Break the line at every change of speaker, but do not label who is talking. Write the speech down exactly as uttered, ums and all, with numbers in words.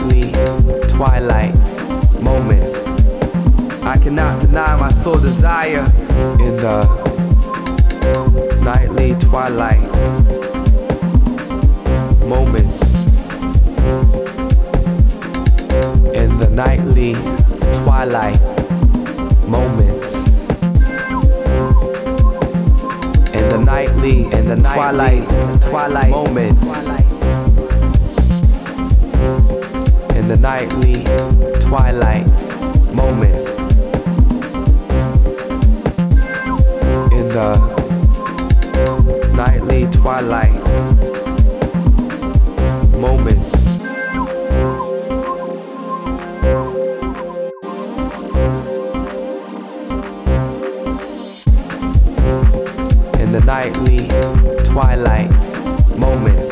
nightly twilight moments. I cannot deny my soul desire in the nightly twilight moments. In the nightly twilight moments. In the nightly, in the twilight, twilight moments. In the nightly twilight moments. In the nightly twilight moments. In the nightly twilight moment.